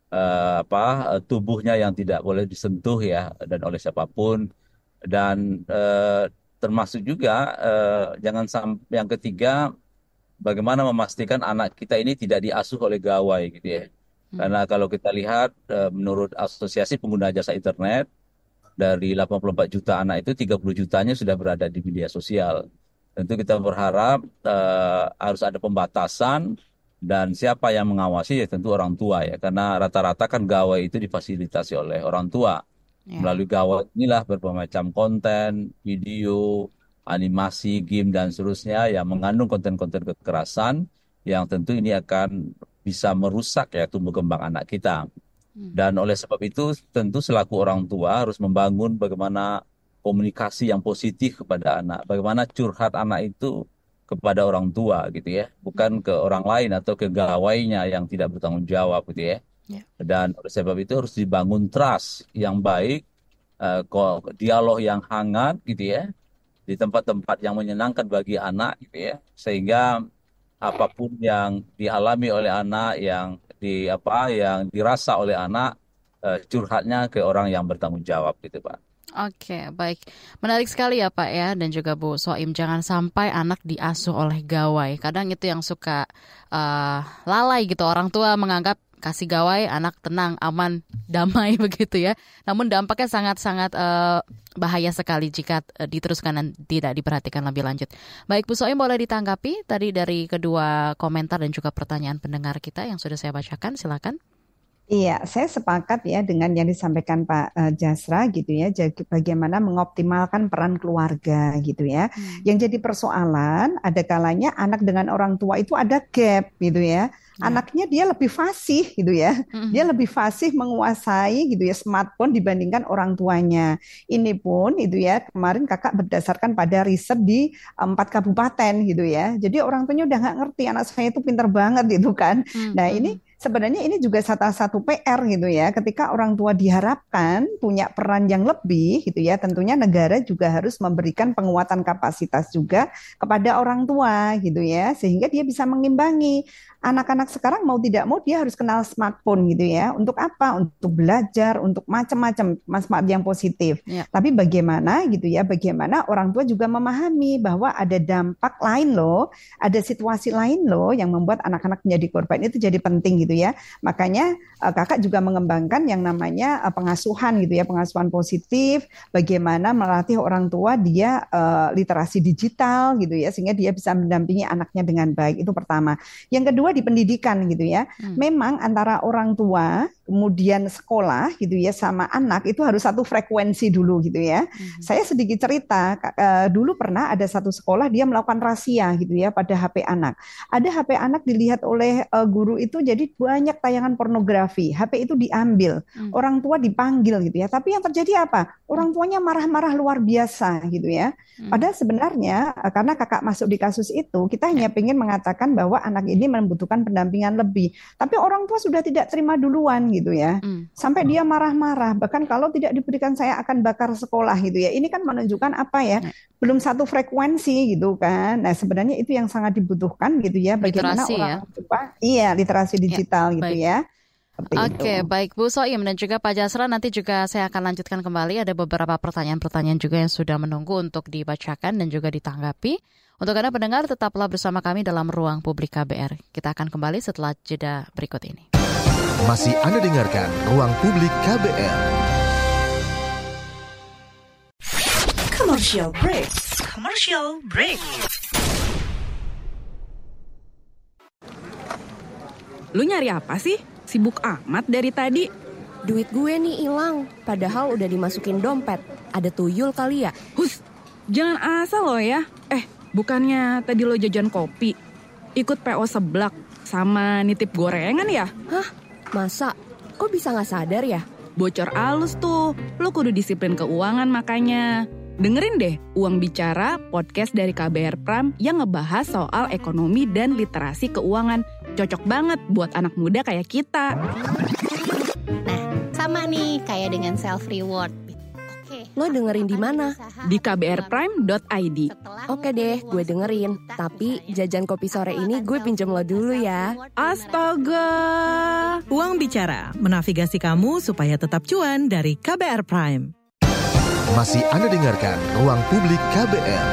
tubuhnya yang tidak boleh disentuh ya, dan oleh siapapun. Dan termasuk juga jangan sampai, yang ketiga, bagaimana memastikan anak kita ini tidak diasuh oleh gawai gitu ya. Karena kalau kita lihat menurut Asosiasi Pengguna Jasa Internet, dari 84 juta anak itu 30 jutanya sudah berada di media sosial. Tentu kita berharap harus ada pembatasan, dan siapa yang mengawasi ya tentu orang tua ya. Karena rata-rata kan gawai itu difasilitasi oleh orang tua. Melalui gawai inilah berbagai macam konten, video, animasi, game, dan seterusnya yang mengandung konten-konten kekerasan yang tentu ini akan bisa merusak ya tumbuh kembang anak kita. Dan oleh sebab itu tentu selaku orang tua harus membangun bagaimana komunikasi yang positif kepada anak, bagaimana curhat anak itu kepada orang tua gitu ya, bukan ke orang lain atau ke gawainya yang tidak bertanggung jawab gitu ya. Dan oleh sebab itu harus dibangun trust yang baik, dialog yang hangat gitu ya, di tempat-tempat yang menyenangkan bagi anak gitu ya, sehingga apapun yang dialami oleh anak, yang dirasa oleh anak, curhatnya ke orang yang bertanggung jawab gitu Pak. Oke, baik. Menarik sekali ya Pak ya, dan juga Bu Soim, jangan sampai anak diasuh oleh gawai. Kadang itu yang suka lalai gitu, orang tua menganggap kasih gawai anak tenang, aman, damai begitu ya. Namun dampaknya sangat-sangat bahaya sekali jika diteruskan dan tidak diperhatikan lebih lanjut. Baik Bu Soim, boleh ditanggapi tadi dari kedua komentar dan juga pertanyaan pendengar kita yang sudah saya bacakan, silakan. Iya, saya sepakat ya dengan yang disampaikan Pak Jasra gitu ya, bagaimana mengoptimalkan peran keluarga gitu ya. Yang jadi persoalan ada kalanya anak dengan orang tua itu ada gap gitu ya. Anaknya dia lebih fasih gitu ya, dia lebih fasih menguasai gitu ya smartphone dibandingkan orang tuanya. Ini pun itu ya kemarin kakak berdasarkan pada riset di 4 kabupaten gitu ya. Jadi orang tuanya udah nggak ngerti anak saya itu pintar banget gitu kan. Nah ini sebenarnya ini juga salah satu PR gitu ya, ketika orang tua diharapkan punya peran yang lebih gitu ya, tentunya negara juga harus memberikan penguatan kapasitas juga kepada orang tua gitu ya, sehingga dia bisa mengimbangi. Anak-anak sekarang mau tidak mau dia harus kenal smartphone gitu ya. Untuk apa? Untuk belajar, untuk macam-macam manfaat yang positif. Tapi bagaimana gitu ya, bagaimana orang tua juga memahami bahwa ada dampak lain loh, ada situasi lain loh yang membuat anak-anak menjadi korban, itu jadi penting gitu ya. Makanya kakak juga mengembangkan yang namanya pengasuhan gitu ya, pengasuhan positif, bagaimana melatih orang tua dia literasi digital gitu ya, sehingga dia bisa mendampingi anaknya dengan baik. Itu pertama. Yang kedua di pendidikan gitu ya. Memang antara orang tua kemudian sekolah gitu ya sama anak itu harus satu frekuensi dulu gitu ya. Saya sedikit cerita, dulu pernah ada satu sekolah dia melakukan razia gitu ya pada HP anak. Ada HP anak dilihat oleh guru itu jadi banyak tayangan pornografi. HP itu diambil, orang tua dipanggil gitu ya. Tapi yang terjadi apa? Orang tuanya marah-marah luar biasa gitu ya. Padahal sebenarnya karena kakak masuk di kasus itu, kita hanya ingin mengatakan bahwa anak ini membutuhkan pendampingan lebih. Tapi orang tua sudah tidak terima duluan gitu ya. Sampai dia marah-marah. Bahkan kalau tidak diberikan saya akan bakar sekolah gitu ya. Ini kan menunjukkan apa ya? Belum satu frekuensi gitu kan. Nah sebenarnya itu yang sangat dibutuhkan gitu ya. Bagaimana literasi, orang tua, literasi digital gitu ya. Oke, baik Bu Soim dan juga Pak Jasra, nanti juga saya akan lanjutkan kembali. Ada beberapa pertanyaan-pertanyaan juga yang sudah menunggu untuk dibacakan dan juga ditanggapi. Untuk Anda pendengar, tetaplah bersama kami dalam Ruang Publik KBR. Kita akan kembali setelah jeda berikut ini. Masih Anda dengarkan Ruang Publik KBR. Commercial break. Commercial break. Lu nyari apa sih? Sibuk amat dari tadi. Duit gue nih hilang, padahal udah dimasukin dompet. Ada tuyul kali ya? Hus, jangan asal lo ya. Bukannya tadi lo jajan kopi, ikut PO seblak, sama nitip gorengan ya? Hah? Masa? Kok bisa gak sadar ya? Bocor alus tuh, lo kudu disiplin keuangan makanya. Dengerin deh Uang Bicara, podcast dari KBR Prime yang ngebahas soal ekonomi dan literasi keuangan. Cocok banget buat anak muda kayak kita. Nah, sama nih kayak dengan self reward. Lo dengerin di mana? Di kbrprime.id. Oke deh, gue dengerin. Tapi jajan kopi sore ini gue pinjem lo dulu ya. Astaga. Uang Bicara, menavigasi kamu supaya tetap cuan dari KBR Prime. Masih Anda dengarkan Ruang Publik KBR.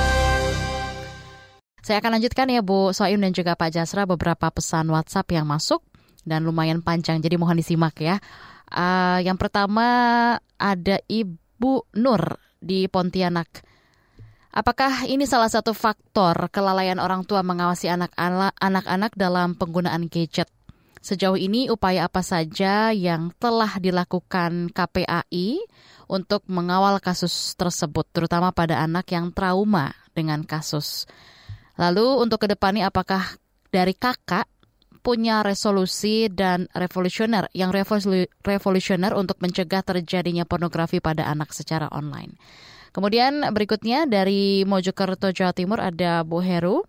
Saya akan lanjutkan ya Bu Soim dan juga Pak Jasra beberapa pesan WhatsApp yang masuk dan lumayan panjang, jadi mohon disimak ya. Yang pertama ada Ibu Nur di Pontianak. Apakah ini salah satu faktor kelalaian orang tua mengawasi anak-anak dalam penggunaan gadget? Sejauh ini upaya apa saja yang telah dilakukan KPAI untuk mengawal kasus tersebut, terutama pada anak yang trauma dengan kasus? Lalu untuk kedepannya apakah dari kakak punya resolusi dan revolusioner untuk mencegah terjadinya pornografi pada anak secara online? Kemudian berikutnya dari Mojokerto, Jawa Timur ada Bu Heru.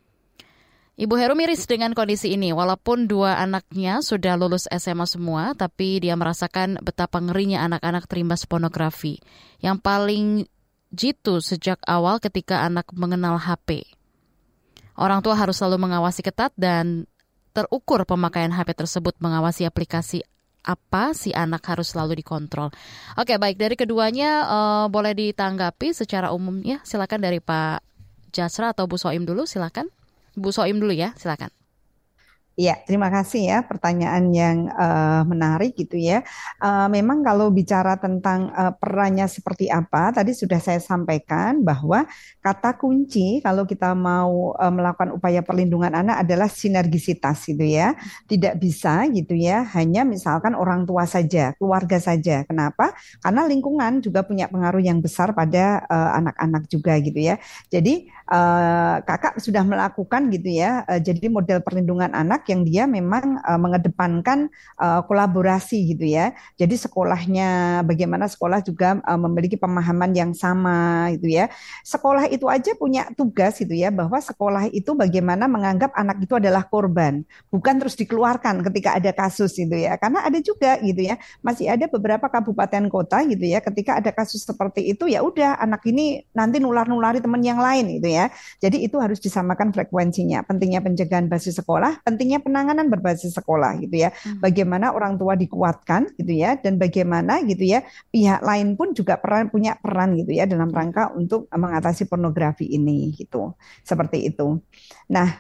Ibu Heru miris dengan kondisi ini. Walaupun dua anaknya sudah lulus SMA semua, tapi dia merasakan betapa ngerinya anak-anak terimbas pornografi. Yang paling jitu sejak awal ketika anak mengenal HP. Orang tua harus selalu mengawasi ketat dan terukur pemakaian HP tersebut, mengawasi aplikasi apa si anak harus selalu dikontrol. Oke, baik, dari keduanya boleh ditanggapi secara umum ya. Silakan dari Pak Jasra atau Bu Soim dulu, silakan. Bu Soim dulu ya, silakan. Ya, terima kasih ya, pertanyaan yang menarik gitu ya. Memang kalau bicara tentang perannya seperti apa, tadi sudah saya sampaikan bahwa kata kunci kalau kita mau melakukan upaya perlindungan anak adalah sinergisitas gitu ya. Tidak bisa gitu ya, hanya misalkan orang tua saja, keluarga saja. Kenapa? Karena lingkungan juga punya pengaruh yang besar pada anak-anak juga gitu ya. Jadi kakak sudah melakukan gitu ya, jadi model perlindungan anak yang dia memang mengedepankan kolaborasi gitu ya. Jadi sekolahnya bagaimana sekolah juga memiliki pemahaman yang sama gitu ya. Sekolah itu aja punya tugas gitu ya, bahwa sekolah itu bagaimana menganggap anak itu adalah korban, bukan terus dikeluarkan ketika ada kasus gitu ya. Karena ada juga gitu ya, masih ada beberapa kabupaten kota gitu ya, ketika ada kasus seperti itu ya udah anak ini nanti nular-nulari teman yang lain gitu ya. Jadi itu harus disamakan frekuensinya. Pentingnya pencegahan basis sekolah, pentingnya penanganan berbasis sekolah gitu ya. Bagaimana orang tua dikuatkan gitu ya, dan bagaimana gitu ya pihak lain pun juga punya peran gitu ya dalam rangka untuk mengatasi pornografi ini gitu. Seperti itu. Nah,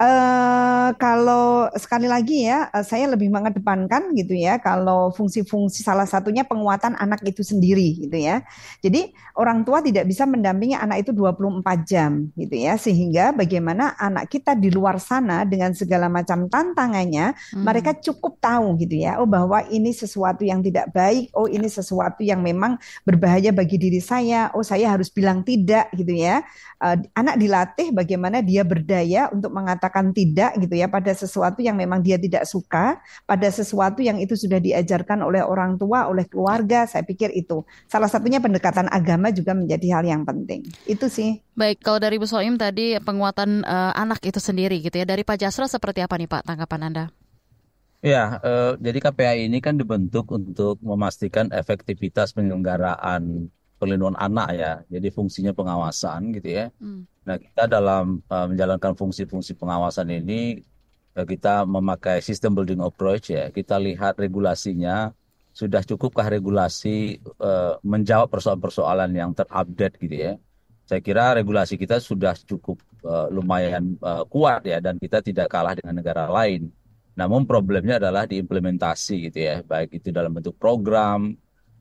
kalau sekali lagi ya, saya lebih mengedepankan gitu ya, kalau fungsi-fungsi salah satunya penguatan anak itu sendiri gitu ya. Jadi orang tua tidak bisa mendampingi anak itu 24 jam gitu ya, sehingga bagaimana anak kita di luar sana dengan segala macam tantangannya, mereka cukup tahu gitu ya, oh bahwa ini sesuatu yang tidak baik, oh ini sesuatu yang memang berbahaya bagi diri saya, oh saya harus bilang tidak gitu ya. Anak dilatih bagaimana dia berdaya untuk mengatakan tidak gitu ya pada sesuatu yang memang dia tidak suka, pada sesuatu yang itu sudah diajarkan oleh orang tua, oleh keluarga. Saya pikir itu salah satunya pendekatan agama juga menjadi hal yang penting. Itu sih. Baik, kalau dari Bu Soim tadi penguatan anak itu sendiri gitu ya. Dari Pak Jasra seperti apa nih Pak tanggapan Anda? Ya, jadi KPAI ini kan dibentuk untuk memastikan efektivitas penyelenggaraan perlindungan anak ya. Jadi fungsinya pengawasan gitu ya. Nah, kita dalam menjalankan fungsi-fungsi pengawasan ini kita memakai system building approach ya. Kita lihat regulasinya sudah cukupkah regulasi menjawab persoalan-persoalan yang terupdate gitu ya. Saya kira regulasi kita sudah cukup lumayan kuat ya, dan kita tidak kalah dengan negara lain. Namun problemnya adalah diimplementasi gitu ya, baik itu dalam bentuk program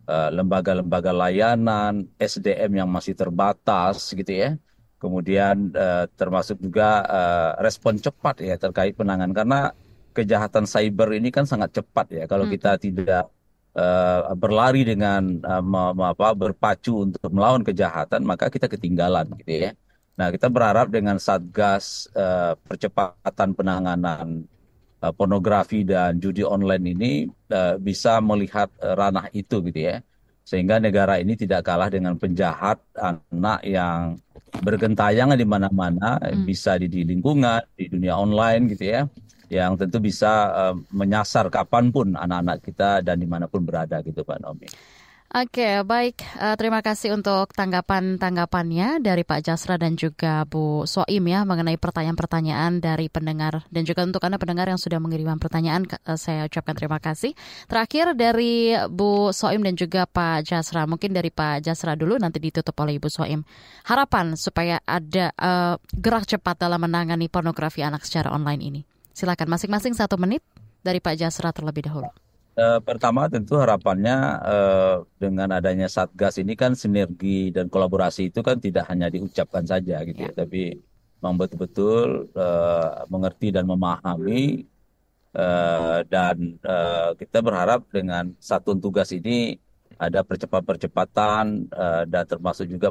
lembaga-lembaga layanan, SDM yang masih terbatas gitu ya. Kemudian termasuk juga respon cepat ya terkait penanganan, karena kejahatan cyber ini kan sangat cepat ya. Kalau kita tidak berlari dengan berpacu untuk melawan kejahatan, maka kita ketinggalan gitu ya. Nah, kita berharap dengan Satgas percepatan penanganan pornografi dan judi online ini bisa melihat ranah itu gitu ya. Sehingga negara ini tidak kalah dengan penjahat anak yang bergentayangan di mana-mana, bisa di lingkungan, di dunia online gitu ya. Yang tentu bisa menyasar kapanpun anak-anak kita dan dimanapun berada gitu Pak Naomi. Oke, baik. Terima kasih untuk tanggapannya dari Pak Jasra dan juga Bu Soim ya mengenai pertanyaan-pertanyaan dari pendengar. Dan juga untuk Anda pendengar yang sudah mengirimkan pertanyaan, saya ucapkan terima kasih. Terakhir dari Bu Soim dan juga Pak Jasra. Mungkin dari Pak Jasra dulu, nanti ditutup oleh Ibu Soim. Harapan supaya ada gerak cepat dalam menangani pornografi anak secara online ini. Silakan masing-masing 1 menit dari Pak Jasra terlebih dahulu. Pertama tentu harapannya dengan adanya Satgas ini kan sinergi dan kolaborasi itu kan tidak hanya diucapkan saja gitu ya, tapi memang betul-betul mengerti dan memahami dan kita berharap dengan satuan tugas ini ada percepatan dan termasuk juga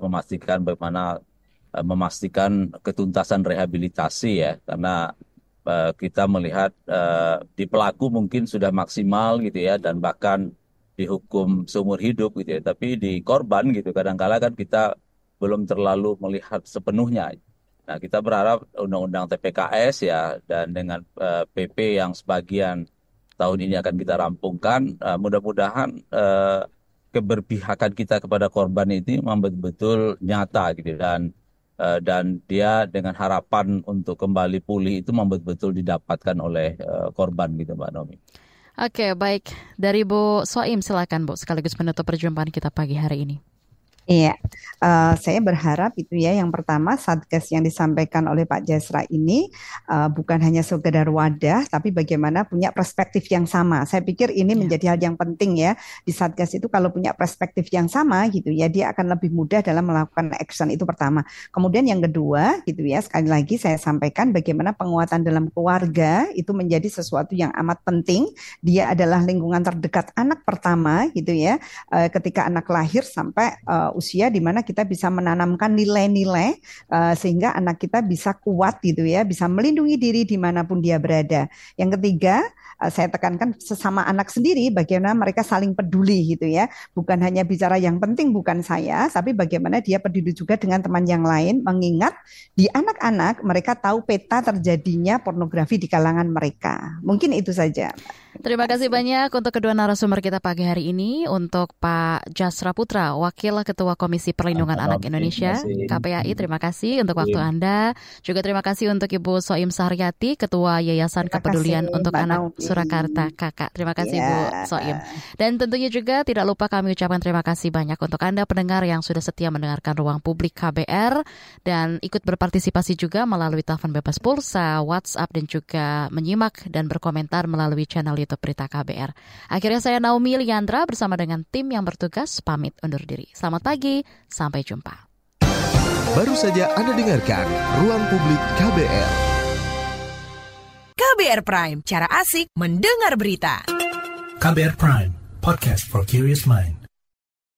memastikan ketuntasan rehabilitasi ya, karena kita melihat di pelaku mungkin sudah maksimal gitu ya, dan bahkan dihukum seumur hidup gitu ya, tapi di korban gitu kadang-kala kan kita belum terlalu melihat sepenuhnya. Nah, kita berharap undang-undang TPKS ya, dan dengan PP yang sebagian tahun ini akan kita rampungkan, mudah-mudahan keberpihakan kita kepada korban ini memang betul-betul nyata gitu, dan dia dengan harapan untuk kembali pulih itu betul-betul didapatkan oleh korban gitu Mbak Nomi. Oke, baik. Dari Bu Soim silakan Bu, sekaligus menutup perjumpaan kita pagi hari ini. Iya, saya berharap itu ya, yang pertama Satgas yang disampaikan oleh Pak Jasra ini bukan hanya sekedar wadah, tapi bagaimana punya perspektif yang sama. Saya pikir ini menjadi hal yang penting ya, di Satgas itu kalau punya perspektif yang sama gitu ya, dia akan lebih mudah dalam melakukan action, itu pertama. Kemudian yang kedua gitu ya, sekali lagi saya sampaikan bagaimana penguatan dalam keluarga itu menjadi sesuatu yang amat penting. Dia adalah lingkungan terdekat anak pertama gitu ya, ketika anak lahir sampai usia di mana kita bisa menanamkan nilai-nilai sehingga anak kita bisa kuat gitu ya, bisa melindungi diri dimanapun dia berada. Yang ketiga, saya tekankan sesama anak sendiri, bagaimana mereka saling peduli gitu ya, bukan hanya bicara yang penting bukan saya, tapi bagaimana dia peduli juga dengan teman yang lain, mengingat di anak-anak mereka tahu peta terjadinya pornografi di kalangan mereka. Mungkin itu saja. Terima kasih banyak untuk kedua narasumber kita pagi hari ini. Untuk Pak Jasra Putra, Wakil Ketua Komisi Perlindungan Anak Indonesia, KPAI, terima kasih untuk waktu Anda. Juga terima kasih untuk Ibu Soim Saharyati, Ketua Yayasan Kepedulian untuk Anak Surakarta, Kakak. Terima kasih Bu Soim. Dan tentunya juga tidak lupa kami ucapkan terima kasih banyak untuk Anda pendengar yang sudah setia mendengarkan Ruang Publik KBR dan ikut berpartisipasi juga melalui telepon bebas pulsa, WhatsApp, dan juga menyimak dan berkomentar melalui channel YouTube Berita KBR. Akhirnya saya Naomi Liandra bersama dengan tim yang bertugas pamit undur diri. Selamat pagi, sampai jumpa. Baru saja Anda dengarkan Ruang Publik KBR. KBR Prime, cara asik mendengar berita. KBR Prime, podcast for curious mind.